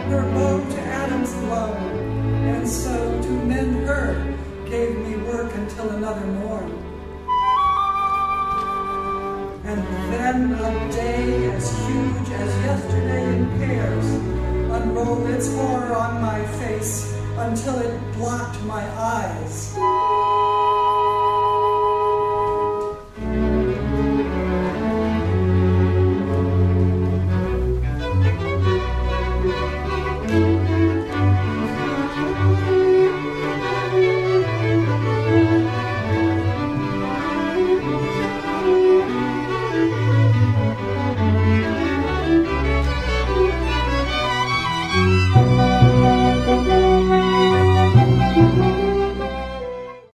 her bow to Adam's blown, and so to mend her gave me work until another morn. And then a day as huge as yesterday in pairs unrolled its horror on my face until it blocked my eyes.